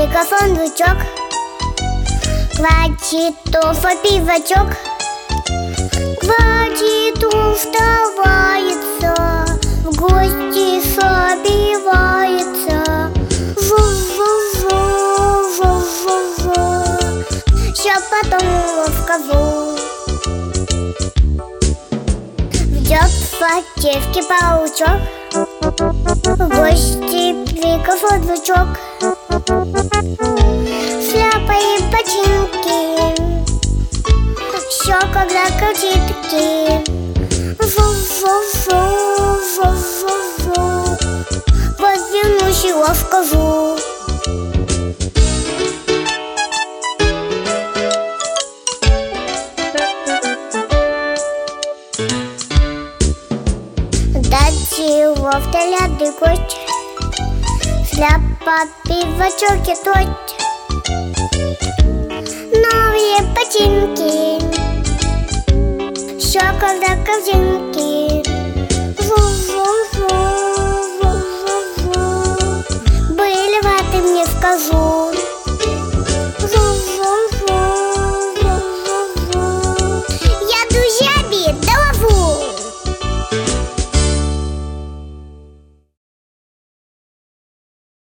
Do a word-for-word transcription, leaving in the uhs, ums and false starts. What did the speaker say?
микрофон звучок, квачит туфа пивачок, квачит уставается, в гости собивается. Жу-жу-жу-жу-жу-жу, ща потом скажу. Идет по девке паучок, в гости микрофон звучок, шляпа и ботинки, еще когда картинки. Жу-жу-жу-жу-жу-жу, вот вернусь и расскажу. Дачила в телятный гость, шляпа, пивачок и тоть, новые ботинки, еще когда корзинки.